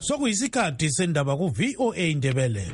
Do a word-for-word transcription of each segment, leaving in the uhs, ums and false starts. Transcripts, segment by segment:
sokuyisikhathi sendaba ku V O A Ndebele.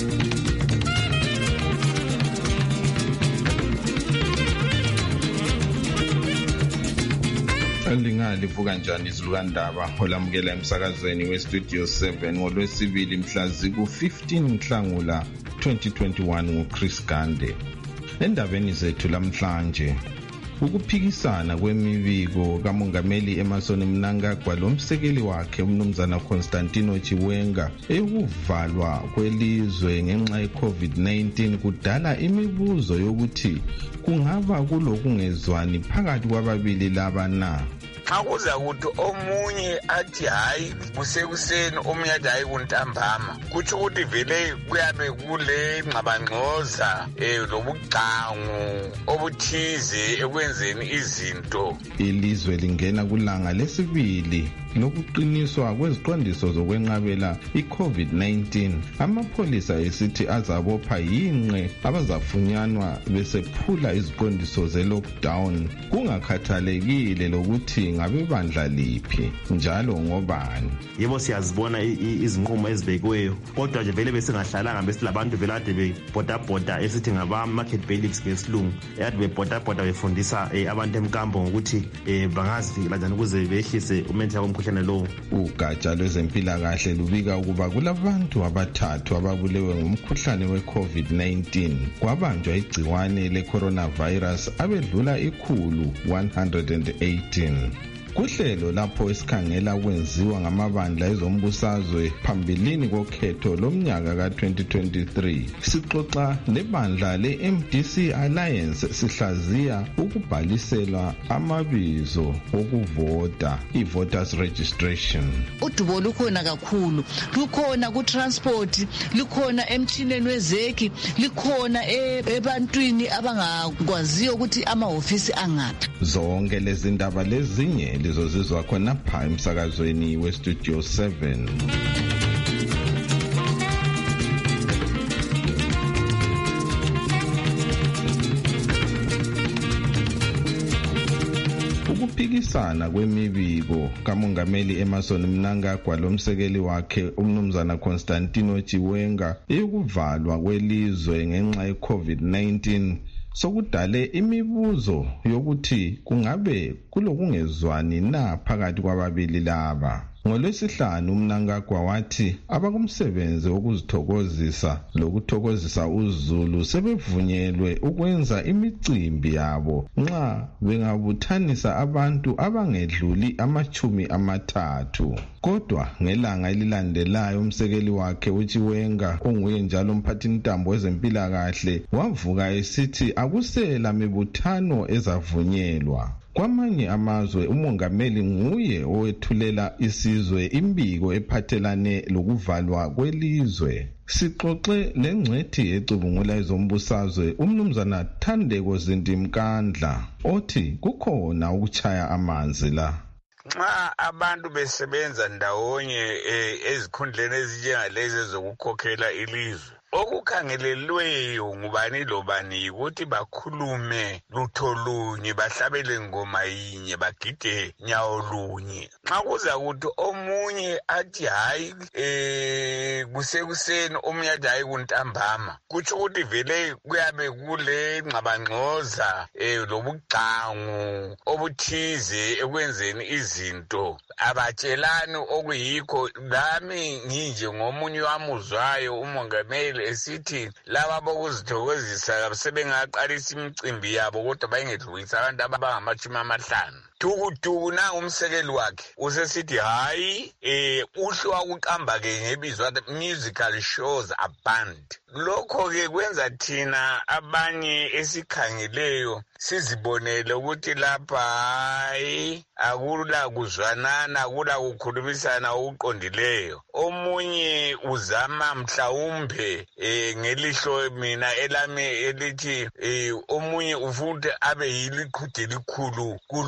Lingalivuka njani izilukandaba olamukela emsakazweni we-Studio seven ngolwesibili mhla ziku-fifteen Nhlangula twenty twenty-one nguChris Gande. Endabeni zethu lamhlanje, ukuphikisana kwemibiko kamongameli Emmerson Mnangagwa lomsekeli wakhe umnumzana Constantino Chiwenga eyokuvalwa kwelizwe ngenxa ye-COVID nineteen kudala imibuzo yokuthi kungaba kulokungezwani phakathi kwababili laba na. Xa kuza ukuthi omunye athi hayi kusekuseni omunye athi hayi kuntambama, kutsho ukuthi vele kuyabe kule ngxabangxoza um lobugcangu obuthize ekwenzeni izinto. Ilizwe lingena kulanga lesibili lokuqiniswa kweziqondiso zokwenqabela i-COVID nineteen. Amapholisa esithi azabopha yinqe abazafunyanwa besephula iziqondiso ze-lockdown kungakhathalekile lokuthi ngabebandla liphi njalo ngobani. Yebo siyazibona izinqumo ezibekiweyo, kodwa nje vele besingahlalanga besilabantu vele ade bebhodabhoda esithi ngaba-market bailiffs ngesilungu, ade bebhodabhoda befundisa abantu emkambo ngokuthi bangazivikela njani ukuze behlise umemetheko womkhuhlane. Ugatsha lwezempilakahle lubika ukuba kulabantu abathathu ababulewe ngumkhuhlane we-COVID nineteen kwabanjwa igciwane le-coronavirus abedlula ikhulu one hundred eighteen. Kuhlelo lapho esikhangela kwenziwa ngamabandla ezombusazwe phambilini kokhetho lomnyaka ka twenty twenty-three, sixoxa nebandla le-M D C Alliance sihlaziya ukubhaliselwa amabizo okuvota, i-voters registration. Udubo lukhona kakhulu, lukhona ku-transport, lukhona emtshineni wezeki, likhona ebantwini abangakwaziyo ukuthi amahofisi angaphi. Zonke lezi ndaba lezinye lizozizwa khona pha emsakazweni we-Studio seven. Ukuphikisana kwemibiko kamongameli Emmerson Mnangagwa lomsekeli wakhe umnumzana Constantino Chiwenga eyokuvalwa kwelizwe ngenxa ye-COVID nineteen sokudale imibuzo yokuthi kungabe kulokungezwani na phakathi kwababili laba. NgoLwesihlanu uMnangagwa wathi abakumsebenzi wokuzithokozisa lokuthokozisa uZulu sebevunyelwe ukwenza imicimbi yabo nxa bengabuthanisa abantu abangedluli amachumi amathathu. Kodwa ngelanga elilandelayo umsekeli wakhe uChiwenga onguye njalo umphathintambo wezempilakahle wavuka esithi akusela mibuthano ezavunyelwa. Kwamanye amazwe umongameli nguye owethulela isizwe imbiko ephathelane lokuvalwa kwelizwe. Sixoxe lengcethi ecubungula ezombusazwe umnumzana Thandeko Zindimkandla othi kukhona ukuchaya amanzi la. Nxa abantu besebenza ndawonye ezikhundleni ezinjengalezi zokukhokhela ilizwe, okukhangelelweyo ngubani lobani ukuthi bakhulume lutho lunye, bahlabele ngoma yinye, bagide nyawo lunye. Nxa kuza ukuthi omunye athi hayi eh kusekuseni omunye athi hayi kuntambama, kutsho ukuthi vele kuyabe kule ngxabangxoza eh lobugcangu obuthize ekwenzeni izinto. Abatshelani okuyikho. Lami nginje ngomunye wamuzwayo umongameli esithi laba bokuzithokozisa sebengaqalisa imicimbi yabo kodwa bayengedlulisa abantu abangamachumi amahlanu. Tukutuku na umsekeli wakhe usesithi hayi eh uhlwa ukuqamba ke ngebizwa musical shows are banned. Lokho ke kwenza thina abanye esikhangeleyo sizibonele ukuthi lapha hayi akula kuzwanana, akula kukhulumisana okuqondileyo. Omunye uzama mhlawumbe eh ngelihlo mina elami elithi eh omunye ufuna abe yiliqhude elikhulu kulomunye.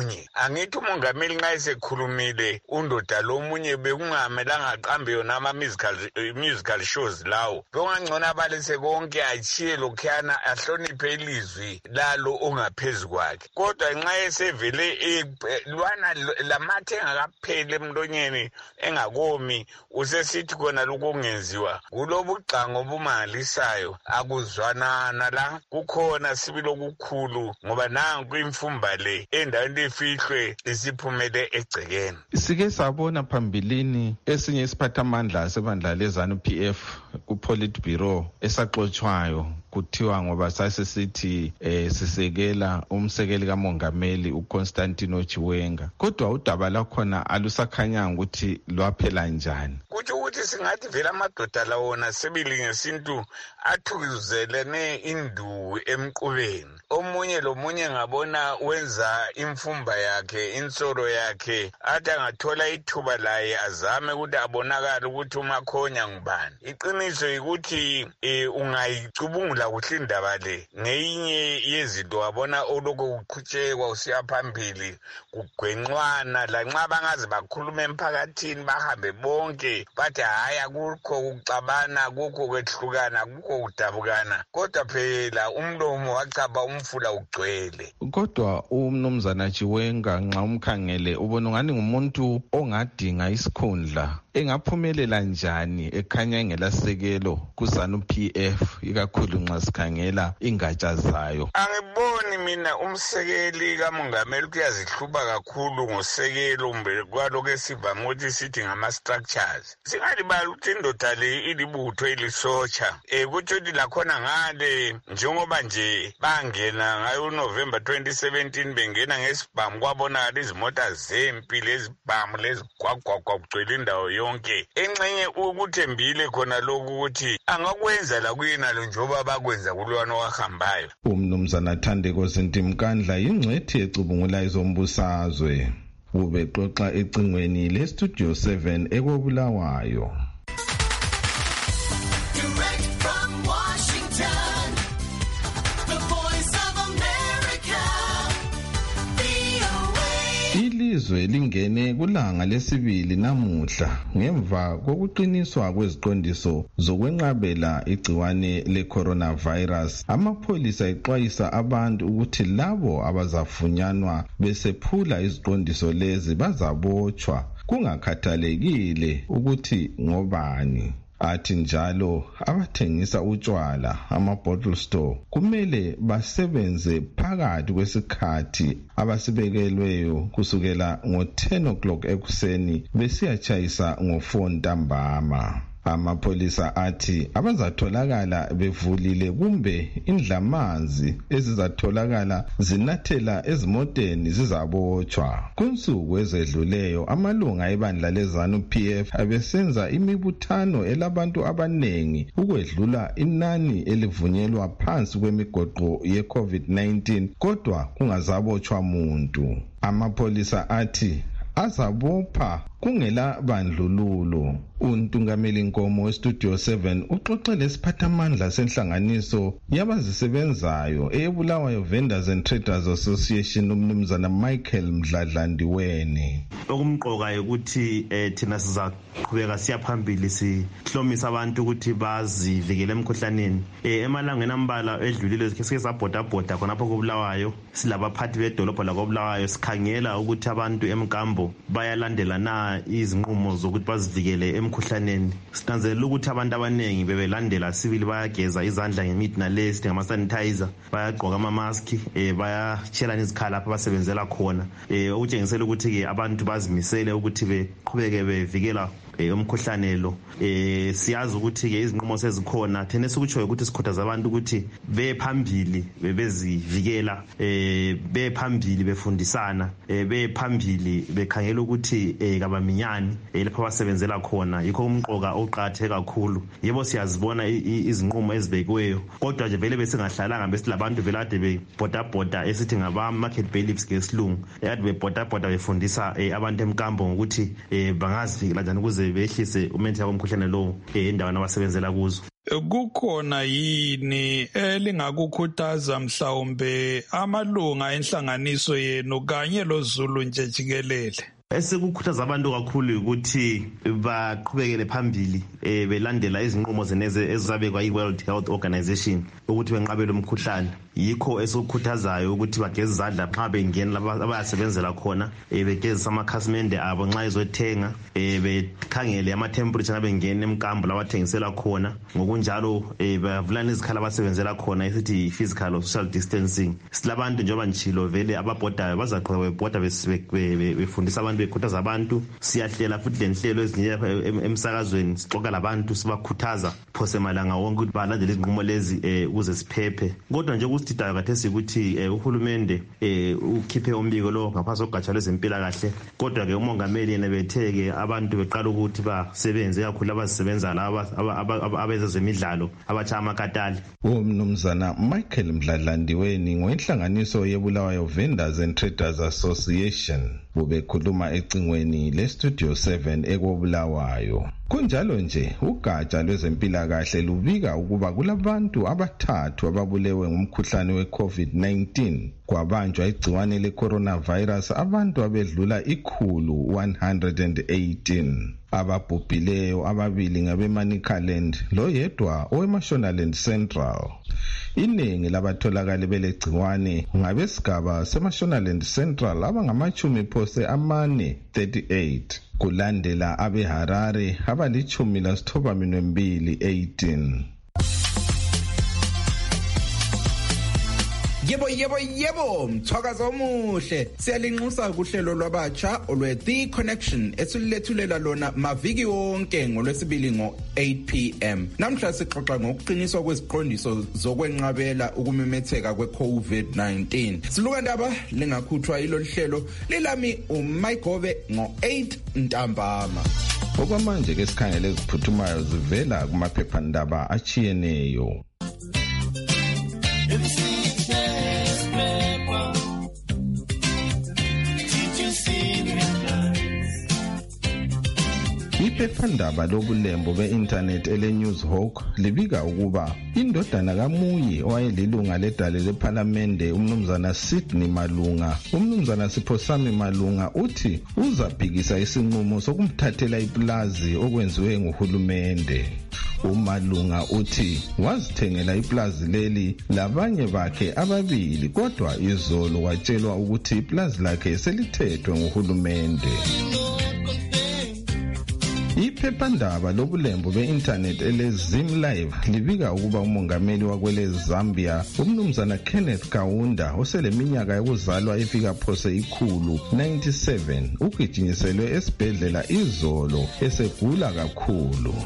lomunye. Angithi umongameli nxa esekhulumile undoda lomunye bekungamelanga aqambe yona ama-musical musical shows lawo. Bekungangcono abalise konke achiye lokhuyana ahloniphe ilizwi lalo ongaphezu kwakhe. Kodwa nxa esevele lwana lamathe engakapheli emlonyeni engakomi usesithi khona lokho kungenziwa. Kulobugcango obumangalisayo akuzwanana la kukhona sibili okukhulu ngoba nanku imfumba le endaweni efihlwe isiphumele egcekeni. Sike sabona phambilini esinye isiphathamandla sebandla leZANU P F ku-Politburo esaxotshwayo kuthiwa ngoba sasesithi eh, sisekela umsekeli kamongameli uConstantino Chiwenga. Kodwa udaba lakhona alusakhanyanga ukuthi lwaphela njani. Kutsho ukuthi singathi vele amadoda lawona sebili ngesintu athukuzelene induku emqubeni. Omunye lomunye ngabona wenza imfumba yakhe insolo yakhe athi angathola ithuba laye azame ukuthi abonakala ukuthi umakhonya ngubani. Iqiniso ukuthi e, ungayicubungula kuhle indaba le ngeyinye yezinto wabona oloko kuqhutshekwa usiya phambili kugwenqwana lanxa bangaze bakhuluma emphakathini bahambe bonke bathi hayi akukho ukuxabana kukho kwehlukana kukho kudabukana kodwa phela umlomo wachapha umfula ugcwele. Kodwa umnumzana Chiwenga nxa umkhangele ubona ngani ngumuntu ongadinga isikhundla engaphumelela njani ekhanya engelasekelo kuZANU P F ikakhulu nxa sikhangela ingatsha zayo. Angiboni mina umsekeli kamongameli kuyazihluba kakhulu ngosekelo umbe kwaloko esivama ukuthi sithi ngama-structures. Singalibala ukuthi indoda le ilibutho elisotsha um kutsho ukuthi lakhona ngale njengoba nje bangena ngayo November twenty seventeen bengena ngesibhamu kwabonakala izimota zempi lezibhamu lezigwagwagwa kugcwele indawo yonke. Engxenye ukuthembile khona lokhu ukuthi angakwenza la kuyena njengoba bakwenza kulwana owahambayo. Umnumzana Thandeko Zintimkandla yingcwethi ecubungula izombusazwe. Ubexoxa ecingweni leStudio seven ekobulawayo. Ilizwe lingene kulanga lesibili namuhla ngemva kokuqiniswa kweziqondiso zokwenqabela igciwane le-coronavirus. Amapholisa exwayisa abantu ukuthi labo abazafunyanwa besephula iziqondiso lezi bazabotshwa kungakhathalekile ukuthi ngobani. Athi njalo abathengisa utshwala ama-bottle store kumele basebenze phakathi kwesikhathi abasibekelweyo kusukela ngo-ten o'clock ekuseni besiyatshayisa ngo-four ntambama. Amapholisa athi abazatholakala bevulile kumbe indlamanzi ezizatholakala zinathela ezimoteni zizabotshwa. Kunsuku ezedluleyo amalunga ebandla leZANU P F abesenza imibuthano elabantu abanengi ukwedlula inani elivunyelwa phansi kwemigoqo ye-COVID nineteen kodwa kungazabotshwa muntu. Amapholisa athi azabopha kungela bandlululo. Untungameli Nkomo weStudio seven uxoxele isiphathamandla senhlanganiso yabazisebenzayo eBulawayo Vendors and Traders Association umnumzana Michael Mdladlandiweni. Okumqoka ukuthi eh, thina sizaqhubeka siyaphambili sihlomisa abantu ukuthi bazivikele emkhuhlaneni. Eh, emalangeni ambala edlulile sike sabhoda bhoda khonapho koBulawayo silabaphathi bedolobho lakoBulawayo sikhangela ukuthi abantu emkambo bayalandela na izinqumo zokuthi bazivikele emkhuhlaneni. Sinanzelela ukuthi abantu abanengi bebelandela sibili bayageza izandla ngemithi nalezi ngama sanitizer, bayagqoka ama mask, eh bayachelana izikhala lapha basebenzela khona. Eh ukutshengisela ukuthi ke abantu bazimisele ukuthi beqhubeke bevikela umkhuhlane lo. Eh siyazi ukuthi ke izinqumo sezikhona thene sikutshoyo ukuthi sikhuthaza abantu ukuthi bephambili bebezivikela, eh bephambili befundisana, eh bephambili bekhangela ukuthi eh kabaminyani lapho basebenzela khona. Yikho umqoka oqhathe kakhulu. Yebo siyazibona izinqumo ezibekiweyo kodwa nje vele besingahlalanga besilabantu velade bebhoda bhoda esithi ngaba market bailiffs ngesilungu ade bebhoda bhoda befundisa abantu emkambo ukuthi bangazivikela njani ukuze behlise umenthi womkhuhlane lo endaweni abasebenzela kuzo. kukhona yini elingakukhuthaza mhlawumbe amalunga enhlanganiso yenu kanye loZulu nje jikelele? Esikukhuthaza abantu kakhulu ukuthi baqhubekele phambili eh belandela izinqumo zeneze ezabekwa iWorld Health Organization ukuthi benqabele umkhuhlane. Yikho esikukhuthazayo ukuthi bageze izandla xa bengena abayasebenzela khona, eh begezisa amakhasimende abo nxa ezothenga, eh bekhangele ama temperature abengena emkambo labathengisela khona. Ngokunjalo eh bavulana izikhala abasebenzela khona esithi physical or social distancing. Silabantu njengoba njilo vele ababhodayo bazaqhubeka bebhoda befundisa abantu, bekhuthaza abantu. Siyahlela futhi lenhlelo ezinye emsakazweni sixoxa labantu sibakhuthaza phose malanga wonke ukuthi balandele izinqumo lezi eh ukuze siphephe. Kodwa nje ukuthi dakathesi ukuthi uhulumende eh ukhiphe umbiko lo ngaphansi kogatsha lwezempilakahle, kodwa ke umongameli yena betheke abantu beqala ukuthi basebenze kakhulu abasebenza laba abezemidlalo abatsha amakatali. Umnumzana Michael Mdladlandiweni ngoinhlanganiso yeBulawayo Vendors and Traders Association bubekhuluma ecingweni leStudio seven ekobulawayo. Kunjalo nje ugatsha lwezempilakahle lubika ukuba kulabantu abathathu ababulewe ngumkhuhlane weCovid nineteen kwabanjwa igciwane lecoronavirus abantu abedlula ikhulu one hundred eighteen. Ababhubhileyo ababili ngabeManicaland loyedwa oweMashonaland Central. Iningi labatholakale belegciwane ngabesigaba seMashonaland Central abangamachumi phose amane thirty-eight, kulandela abeHarare abalichumi lasithoba minwembili eighteen. Yebo yebo yebo mthwakazo omuhle siyalinxusa kuhlelo lwabatsha olwe The Connection esilethulela lona maviki wonke ngolwesibili ngo eight p m Namhla sixoxa ngokuqiniswa kweziqondiso zokwenqabela ukumemetheka kweCovid nineteen. Siluka ndaba lengakhuthwa ilolu hlelo lilami uMayigobe ngo eight ntambama. Okwamanje ke sikhangele eziphuthumayo zivela kumaphephandaba achiyeneyo. Iphephandaba lobulembo be-internet ele-Newshawk libika ukuba indodana kaMuyi owayelilunga ledale lephalamende umnumzana Sydney Malunga, umnumzana Siphosami Malunga uthi uzaphikisa isinqumo sokumthathela iplazi okwenziwe nguhulumende. uMalunga uthi wazithengela iplazi leli labanye bakhe ababili, kodwa izolo watshelwa ukuthi iplazi lakhe selithethwe nguhulumende. Iphephandaba lobulembo be-internet ele-Zim Live libika ukuba umongameli wakwele Zambia umnumzana Kenneth Kaunda oseleminyaka yokuzalwa efika phose ikhulu ninety-seven ugijinyiselwe esibhedlela izolo esegula kakhulu.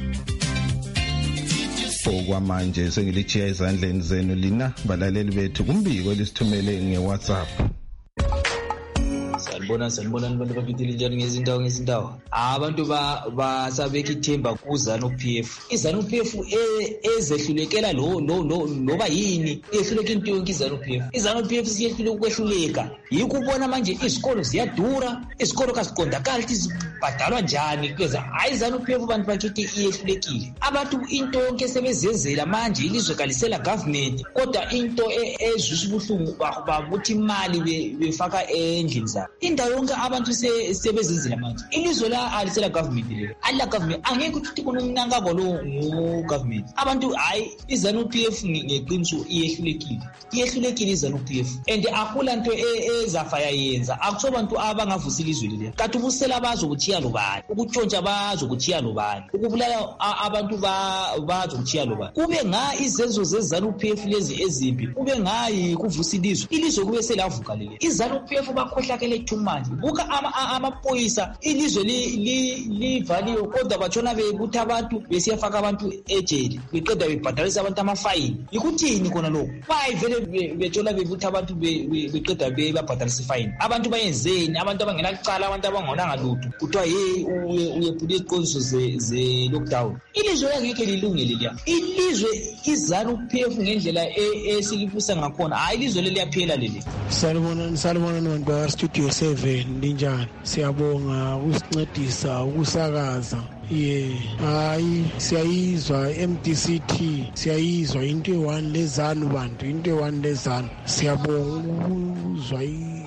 Okwamanje sengilichiya ezandleni zenu lina balaleli bethu kumbiko elisithumele nge-WhatsApp. Sanibona sanibona abantu baphithile njani ngezindawo ngezindawo. Abantu ba basabeka ithemba kuZanu P F. iZanu P F ezehlulekela lo lo noba yini ehluleka into yonke iZanu P F. iZanu P F siyehluleka ukwehluleka. Yikubona manje izikolo ziyadura, izikolo kasiqondakala ukuthi zibhadalwa njani because hayi iZanu P F abantu bakithi iyehlulekile. Abantu into yonke sebezenzela manje ilizwe kalisela government, kodwa into ezwisa ubuhlungu bakuthi imali befaka endlini zabo. Indawo yonke abantu sebezenzela manje. Ilizwe la alisela government lelo. Ala government angeke ukuthi kunomnankabo lo ngogovernment. Abantu hayi iZanu P F ngeqiniso iyehlulekile. Iyehlulekile iZanu P F. And akula nto ezafa yayenza. Akuso bantu abangavusa ilizwe leli. Kanti ubusela bazokuchiya lobani. Ukutshontsha bazokuchiya lobani. Ukubulala abantu bazokuchiya lobani. Kube nga izenzo zeZanu P F lezi ezimbi. Kube ngayi kuvusa ilizwe. Ilizwe kube selavuka leli. iZanu P F bakhohlakele thumanje. Buka amaphoyisa ilizwe livaliwe kodwa batshona bebutha abantu besiyafaka abantu ejele. Beqeda bebhadalisa abantu amafine. Yikuthini khona lokho? Bayivele betshona bebutha abantu beqeda bebabhadalisa ifine. Abantu bayenzeni? Abantu abangenacala, abantu abangonanga lutho. Kuthiwa hey uyephula iziqondiso ze lockdown. Ilizwe angeke lilungele liya. Ilizwe iZanu P F ngendlela esilibusa ngakhona. Hayi ilizwe leliyaphela leli. Salibona salibona nabantu Studio seven linjani. Siyabonga ukusincedisa ukusakaza ye hayi siyayizwa M D C T siyayizwa into one lezanu bantu into one lezanu siyabonga ukuzwa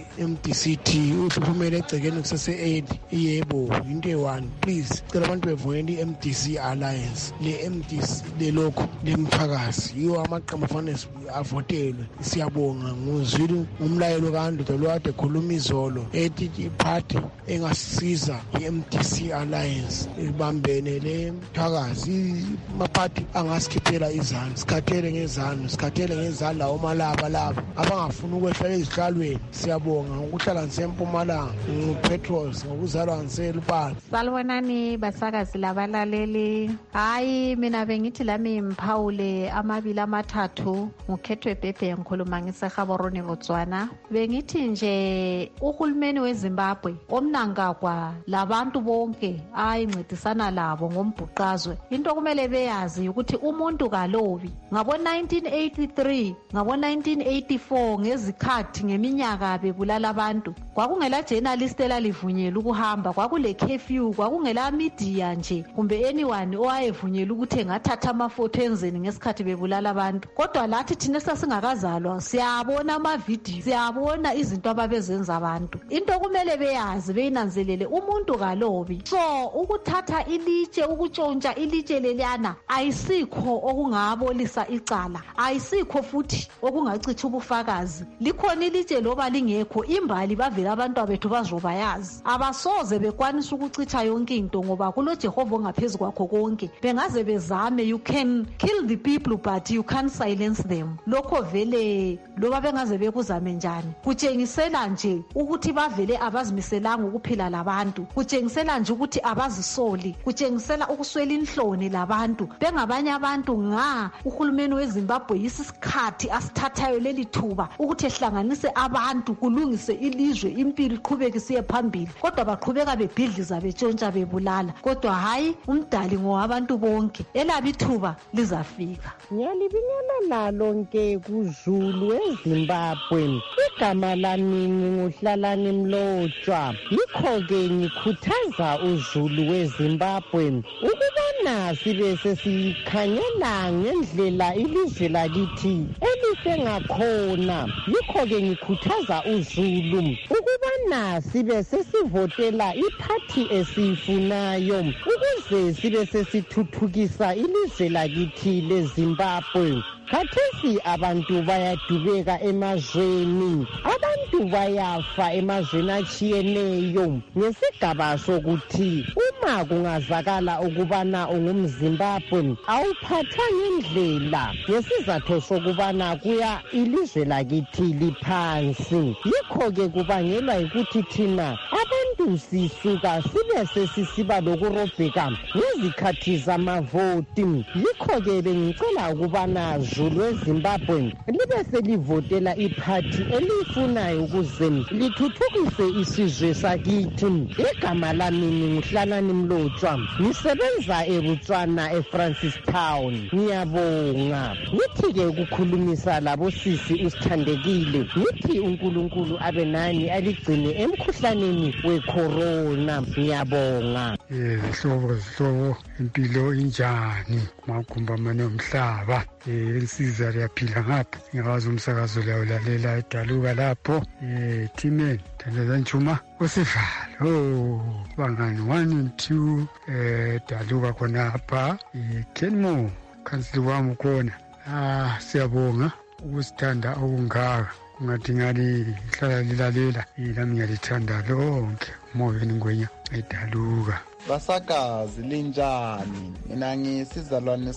M D C T uhlumele egcekeni kusese eight yebo into one please cela abantu bevuyela i-M D C Alliance le M D C lelokho lemphakazi yiwo amaqembu afanele avotelwe siyabonga ngozwile umlayelo kaNdoda lo ade khuluma izolo ethi iphathi engasisiza i-M D C Alliance ibambene le mphakazi maphathi angasikhiphela izandla sikhathele ngezandla sikhathele ngezandla lawo malaba laba abangafuna ukwehla ezihlalweni siyabonga ngokuhlala ngisempumalanga nguPetros ngokuzalwa ngiselupana. Salwanani basakazi labalaleli. Hayi mina bengithi lami mphawule amabili amathathu ngukhethwe Bhebhe ngikhuluma ngiseGaborone Botswana. Bengithi nje uhulumeni weZimbabwe omnangagwa labantu bonke ayincedisana labo ngombhuqazwe into kumele beyazi ukuthi umuntu kalobi ngabo nineteen eighty-three ngabo nineteen eighty-four ngezikhathi ngeminyaka bebulala abantu kwakungela journalist elalivunyelwa ukuhamba kwakule curfew kwakungela media nje kumbe anyone owayevunyelwa ukuthi engathatha amafoto enzeni ngesikhathi bebulala abantu kodwa lathi thina sasingakazalwa siyabona ama video siyabona izinto ababezenza abantu into kumele beyazi beyinanzelele umuntu kalobi so ukuthatha ilitshe ukutshontsha ilitshe leliyana ayisikho okungabolisa icala ayisikho futhi okungacitha ubufakazi likhona ilitshe loba lingekho imbali bavela abantu abethu bazobayazi abasoze bekwanisa ukucitha yonke into ngoba kulo Jehova ongaphezulu kwakho konke bengaze bezame you can kill the people but you can't silence them lokho vele loba bengaze bekuzame njani kutshengisela nje ukuthi bavele abazimiselanga ukuphila labantu kutshengisela nje ukuthi abazisoli kutshengisela ukuswela inhloni labantu bengabanye abantu nga uhulumeni weZimbabwe yisikhathi asithathayo leli thuba ukuthi ehlanganise abantu kulungise ilizwe impilo iqhubeke siye phambili kodwa baqhubeka bebhidliza betshontsha bebulala kodwa hayi umdali ngowabantu bonke elabi thuba lizafika. Ngiyalibingelela lonke kuZulu eZimbabwe igama lami nguHlalani Mlotshwa yikho ke ngikhuthaza uZulu weZimbabwe ukubana sibe sesikhanyela ngendlela ilizwe lakithi elihle ngakhona yikho ke ngikhuthaza uZulu ukubana sibe sesivotela iphathi esifunayo ukuze sibe sesithuthukisa ilizwe lakithi leZimbabwe. Khathesi abantu bayadubeka emazweni abantu bayafa emazweni atshiyeneyo ngesigaba sokuthi uma kungazakala ukubana ungumZimbabwe awuphathwa ngendlela ngesizathu sokubana kuya ilizwe lakithi liphansi yikho ke kubangelwa ukuthi thina abantu sisuka sibe sesisiba lokurobheka ngezikhathi zamavoti yikho ke bengicela ukubana Zulu weZimbabwe libe selivotela iphathi elifunayo ukuze lithuthukise isizwe sakithi. Igama lami nguHlalani Mlotshwa ngisebenza eBotswana eFrancistown. Ngiyabonga ngithi ke ukukhulumisa labo sisi usithandekile ngithi uNkulunkulu abe nani aligcine emkhuhlaneni wecorona. Ngiyabonga. Eh hlobo hlobo impilo injani magumba mane umhlaba eh insiza liyaphila ngapha ngikwazi umsakazo lawo lalela edaluka lapho eh Timen Thandazani Chuma usivalo oh bangani one and two eh daluka khona apha eh Kenmo kansili wami khona ah siyabonga ukusithanda okungaka ungadingani hlala lilalela yilami ngiyalithanda lonke moyeni ngwenya edaluka. Basakazi linjani mina ngisizalwane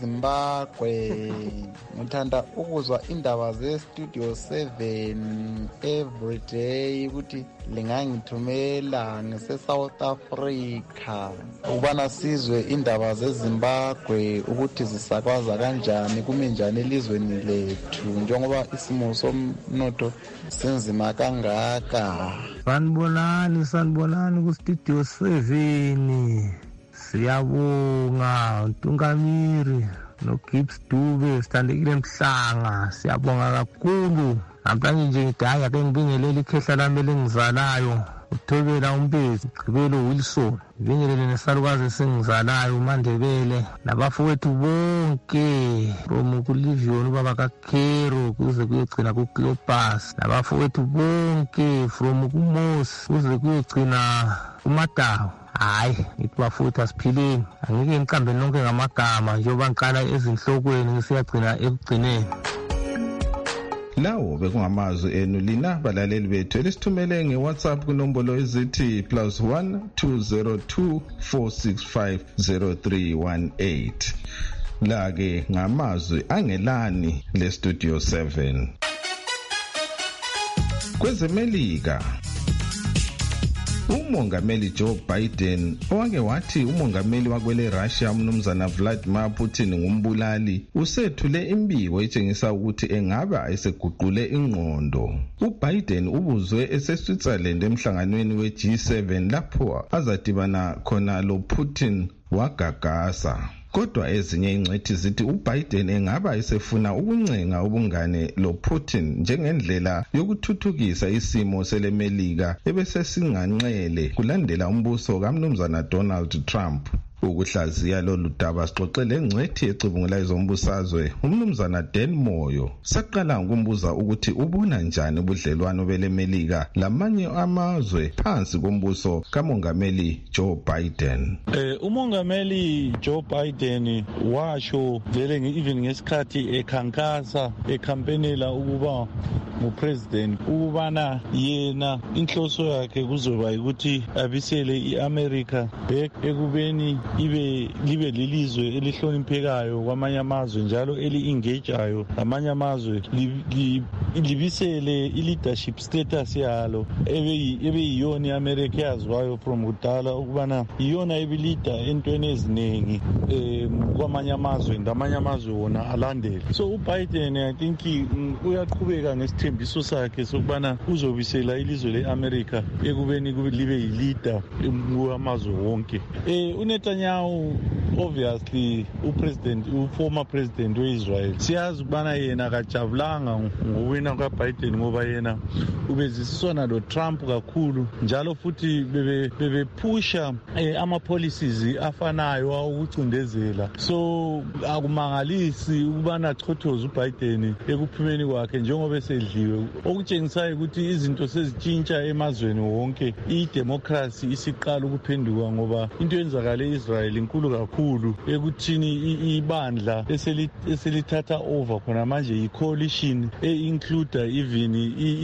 saseZimbabwe ngithanda ukuzwa indaba ze-Studio seven every day ukuthi lingangithumela ngise-South Africa ukubana sizwe indaba zeZimbabwe ukuthi zisakwaza kanjani kume njani elizweni lethu njengoba isimo somnotho senzima kangaka. Sanibonani sanibonani ku-Studio seven siyabonga uNtungamiri noGibbs Dube sithandekile Mhlanga siyabonga kakhulu namhlanje nje ngidaya ke ngibingelela ikhehla lami elingizalayo uThobela uMpezi, Gqibelo Wilson, Bingelele nesalukazi esingizalayo uMandebele, nabafowethu bonke from kuLivion ubaba kaKhero kuze kuyogcina kuCleopas, nabafowethu bonke from kuMosi kuze kuyogcina uMadawu. Hayi, ngithi bafowethu asiphileni, angike ngiqambe lonke ngamagama njengoba ngiqala ezinhlokweni ngisiyagcina ekugcineni. Lawo bekungamazwi enu lina balaleli bethu elisithumele ngeWhatsApp kunombolo ezithi plus one two zero two four six five zero three one eight. La-ke ngamazwi angelani le-Studio seven. KwezeMelika, umongameli Joe Biden owake wathi umongameli wakwele Russia umnumzana Vladimir Putin ngumbulali usethule imbiko etshengisa ukuthi engaba eseguqule ingqondo. uBiden ubuzwe eseSwitzerland emhlanganweni we G seven lapho azadibana khona lo Putin wagagasa. Kodwa ezinye ingcethi zithi uBiden engaba esefuna ukuncenga ubungane lo Putin njengendlela yokuthuthukisa isimo seleMelika ebesesinganxele kulandela umbuso kaMnumzana Donald Trump. Ukuhlaziya lolu daba sixoxele ngcethi ecubungula izombusazwe uMnumzana Dan Moyo. Saqala ngokumbuza ukuthi ubona njani ubudlelwano beleMelika lamanye amazwe phansi kombuso kamongameli Joe Biden. Eh umongameli Joe Biden washo vele even ngesikhathi ekhankasa ekhampenela ukuba ngupresident ukubana yena inhloso yakhe kuzoba ukuthi abisele iAmerica back ekubeni ibe libe lilizwe elihloniphekayo kwamanye amazwe njalo eli-engageayo amanye amazwe libisele i-leadership status yalo ebe yiyona i-America yaziwayo from kudala ukubana yiyona ebilida entweni eziningi um kwamanye amazwe ndamanye amazwe wona alandele. So uBiden I think uyaqhubeka nesithembiso sakhe sokubana uzobisela ilizwe le-America ekubeni libe yi-leader kwamazwe wonke. Eh uNetanyahu obviously upresident uformer president weIsrael siyazi ukubana yena akajabulanga ngowina kaBiden ngoba yena ubezisiswana lo Trump kakhulu njalo futhi bebe bebephusha eh, ama policies afanayo ukucindezela. So akumangalisi ukubana achothoza uBiden ekuphumeni kwakhe njengoba esedliwe okutshengisa ukuthi izinto sezitshintsha emazweni wonke. I-democracy isiqala ukuphenduka ngoba into yenzakale Israel inkulu kakhulu ekuthini ibandla eselithatha over khona manje i-coalition e-include even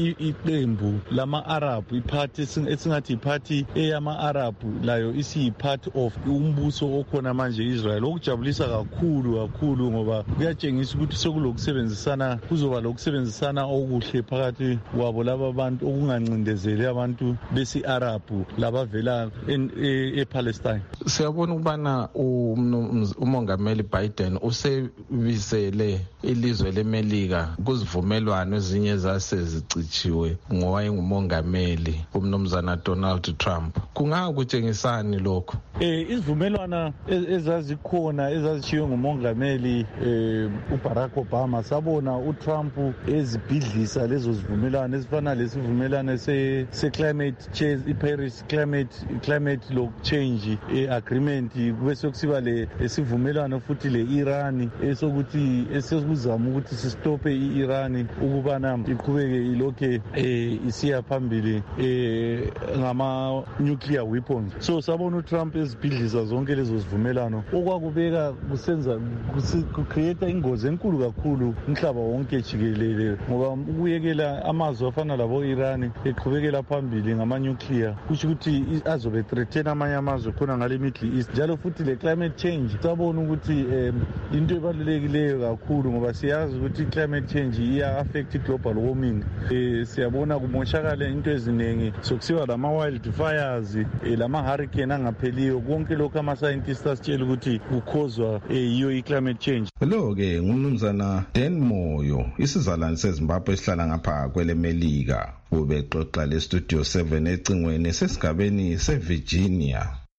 iqembu lama-Arab iparty esingathi iparty eyama-Arab layo isiyi-part of umbuso okhona manje Israel okujabulisa kakhulu kakhulu ngoba kuyatshengisa ukuthi sekulokusebenzisana kuzoba lokusebenzisana okuhle phakathi kwabo laba bantu okungancindezeli abantu besi-Arab labavela ePalestine. Siyabona ukubana umongameli Biden usebisele ilizwe leMelika kuzivumelwano ezinye zasezicitshiwe ngoba engumongameli umnumzana Donald Trump. Kungakutshengisani lokho? Eh izivumelwano ezazikhona ezazishiwe ngumongameli eh uBarack Obama sabona uTrump ezibhidlisa lezo zivumelwano ezifana lesivumelwano se climate change iParis climate climate law change agreement bese kusiba le esivumelwano futhi le-Iran esokuthi esokuzama ukuthi sistope i-Iran ukubana iqhubeke ilokhe eh isiya phambili eh ngama nuclear weapons. So sabona uTrump ezibhidliza zonke lezo zivumelwano okwakubeka kusenza kucreate ingozi enkulu kakhulu umhlaba wonke jikelele ngoba ukuyekela amazwe afana labo Iran eqhubekela phambili ngama nuclear kusho ukuthi azobe threaten amanye amazwe khona ngale Middle East. Njalo futhi le climate change sabona ukuthi into ebalulekileyo kakhulu ngoba siyazi ukuthi climate change iya affect global warming. Eh siyabona kumoshakala into eziningi sokusiba lama wildfires lama hurricane angapheliyo konke lokho ama scientists asitshela ukuthi kukhozwa yiyo i-climate change. Lo ke ngumnumzana Dan Moyo isizalwane seZimbabwe esihlala ngapha kweleMelika ubexoxa le Studio seven ecingweni sesigabeni seVirginia.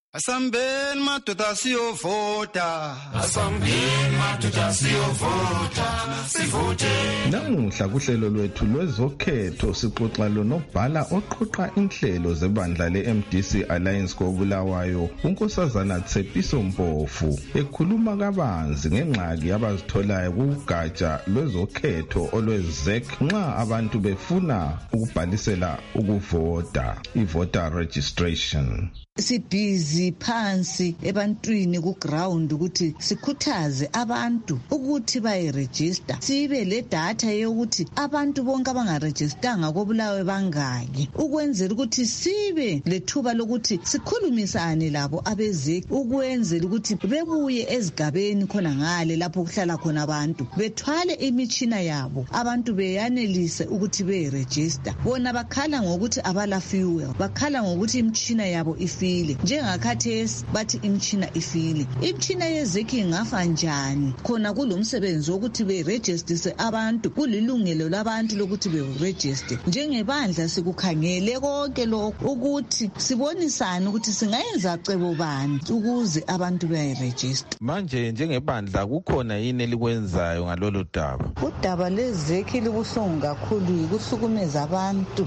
Asambeni madoda siyovota. Asambeni madoda siyovota. Sivote. Namuhla kuhlelo lwethu lwezokhetho sixoxa lonobhala oqoqa inhlelo zebandla le-M D C Alliance koBulawayo uNkosazana Tshepiso Mpofu ekhuluma kabanzi ngengxaki abazitholayo kugatsha lwezokhetho olwezek nxa abantu befuna ukubhalisela ukuvota i-voter registration. Sibhizi phansi ebantwini ku ground ukuthi sikhuthaze abantu ukuthi bayiregister, sibe le data yokuthi abantu bonke abangarejistanga koBulawayo bangaki, ukwenzela ukuthi sibe lethuba lokuthi sikhulumisane labo abezeki, ukwenzela ukuthi bebuye ezigabeni khona ngale lapho kuhlala khona abantu bethwale imitshina yabo, abantu beyanelise ukuthi beyiregister. Bona bakhala ngokuthi abala fuel, bakhala ngokuthi imitshina yabo ifi njengakhathesi bathi imtshina ifile. Imtshina yezeki ingafa njani khona kulomsebenzi wokuthi beregister abantu, kulilungelo labantu lokuthi beregister. Njengebandla sikukhangele konke lokho ukuthi sibonisane ukuthi singayenza cebo bani ukuze abantu beyiregister. Manje njengebandla kukhona yini elikwenzayo ngalolu daba? Udaba lezeki libuhlungu kakhulu, ukuhlukumeza abantu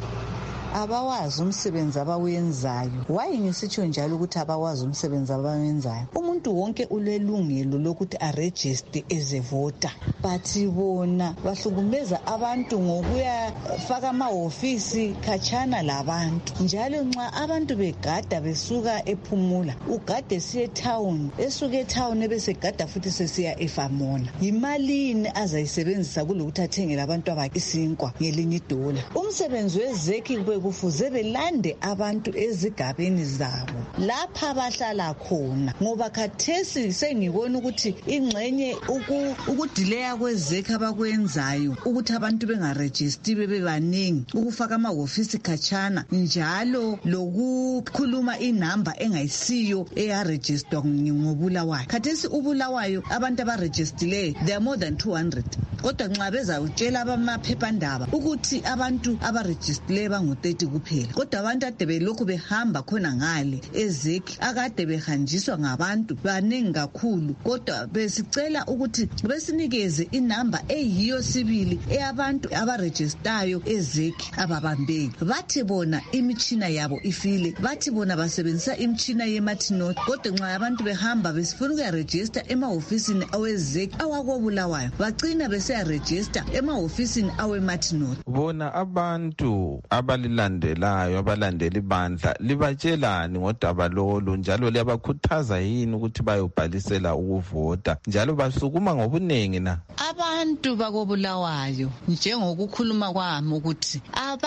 abawazi umsebenzi abawenzayo. Why ngisitsho njalo ukuthi abawazi umsebenzi abawenzayo? Umuntu wonke ulelungelo lokuthi aregister as a voter, but bona bahlukumeza abantu ngokuya faka amahofisi khatshana labantu. Njalo nxa abantu begada besuka ephumula, ugade siye town, esuka etown ebese gada futhi sesiya eFamona, imalini azayisebenzisa kulokuthi athengele abantu abakisinkwa ngelinye idola? Umsebenzi wezeki kufuze belande abantu ezigabeni zabo lapha abahlala khona, ngoba khathesi sengibona ukuthi ingxenye ukudileya kwezeki abakwenzayo ukuthi abantu bengaregister bebe baningi, ukufaka amahofisi khatshana, njalo lokukhuluma inamba engayisiyo eyaregister ngoBulawayo. Khathesi uBulawayo abantu abaregistileyo they are more than two hundred, kodwa nxa bezawutshela abamaphephandaba ukuthi abantu abaregistileyo bangu thirty kuphela, kodwa abantu ade belokhu behamba khona ngale ezeki akade behanjiswa ngabantu baningi kakhulu. Kodwa besicela ukuthi besinikeze inamba eyiyo sibili eyabantu abaregistayo ezeki ababambeki. Bathi bona imitshina yabo ifile, bathi bona basebenzisa imitshina yeMartinot, kodwa nxa abantu behamba besifuna ukuyaregister emahofisini awezeki awakoBulawayo bagcina beseyaregister emahofisini aweMartinot. Bona abantu abalilandelayo abalandela ibandla libatshelani ngodaba lolu, njalo liyabakhuthaza yini ukuthi bayobhalisela ukuvota, njalo basukuma ngobunengi na? Abantu bakoBulawayo njengokukhuluma kwami ukuthi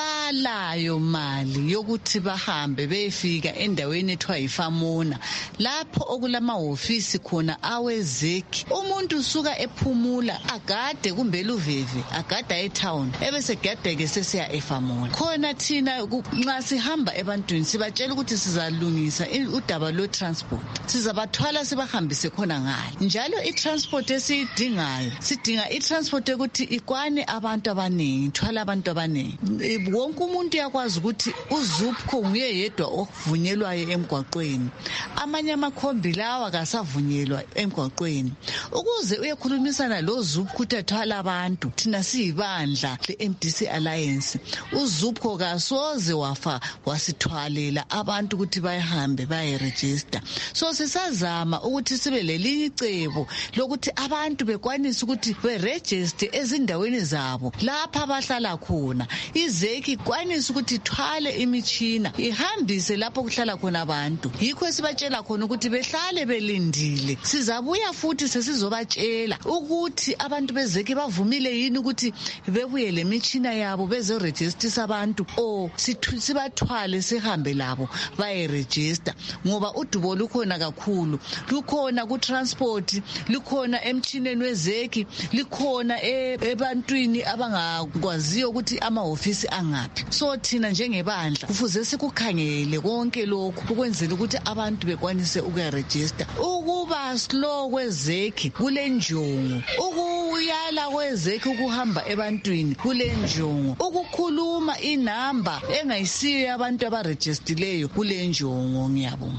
abalayo mali yokuthi bahambe beyefika endaweni ethiwa yiFamona lapho okulamahofisi khona awezeki. Umuntu usuka ephumula agade kumbe luveve agada etown ebese gadeke sesiya eFamona. Khona thina nxa sihamba ebantwini sibatshela ukuthi sizalungisa udaba lo transport, sizabathwala sibahambise khona ngale. Njalo i-transport esiyidingayo sidinga i-transport ukuthi ikwane abantu abaningi, thwala abantu abaningi. Wonke umuntu yakwazi ukuthi uZupco nguye yedwa ovunyelwayo emgwaqweni, amanye amakhombi lawa kasavunyelwa emgwaqweni. Ukuze uyekhulumisana lo Zupco ukuthi athwala abantu, thina siyibandla le-M D C Alliance, uZupco kasoze wafa wasithwalela abantu ukuthi bayihambe bayiregister. So sisazama ukuthi sibe lelinye icebo lokuthi abantu bekwanisa ukuthi beregister ezindaweni zabo lapha abahlala khona. Izeki ikwanisa ukuthi ithwale imitshina ihambise lapho kuhlala khona abantu. Yikho sibatshela khona ukuthi behlale belindile. Sizabuya futhi sesizobatshela ukuthi abantu bezeki bavumile yini ukuthi bebuye lemitshina yabo bezoregister abantu, o sibathwale sihambe labo bayeregister, ngoba udubo lukhona kakhulu. Lukhona ku transport, lukhona emtshineni wezeki, likhona ebantwini abangakwaziyo ukuthi amahofisi angaphi. So thina njengebandla kufuze sikukhangele konke lokhu ukwenzela ukuthi abantu bekwanise ukuyaregister. Ukuba slow kwezeki kulenjongo, ukuyala kwezeki ukuhamba ebantwini kulenjongo, ukukhuluma inamba engayisiyo abantu abaregistileyo kulenjongo. Ngiyabonga.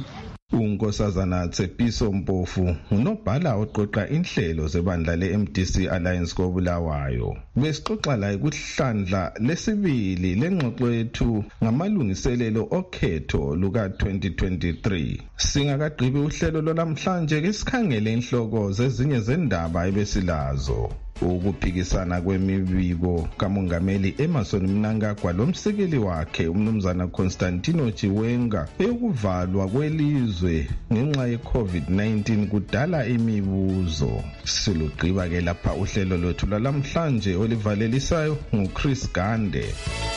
unkosazana Tshepiso Mpofu unobhala oqoqa inhlelo zebandla le-M D C Alliance koBulawayo. Besixoxa la kuhlandla lesibili lengxoxo yethu ngamalungiselelo okhetho luka twenty twenty-three. Singakagqibi uhlelo lwanamhlanje ke sikhangele inhloko zezinye zendaba ebesilazo. Ukuphikisana kwemibiko kamongameli Emmerson Mnangagwa lomsekeli wakhe umnumzana Constantino Chiwenga eyokuvalwa kwelizwe ngenxa ye-COVID nineteen kudala imibuzo. Silugqiba ke lapha uhlelo lwethu lwalamhlanje olivalelisayo nguChris Gande.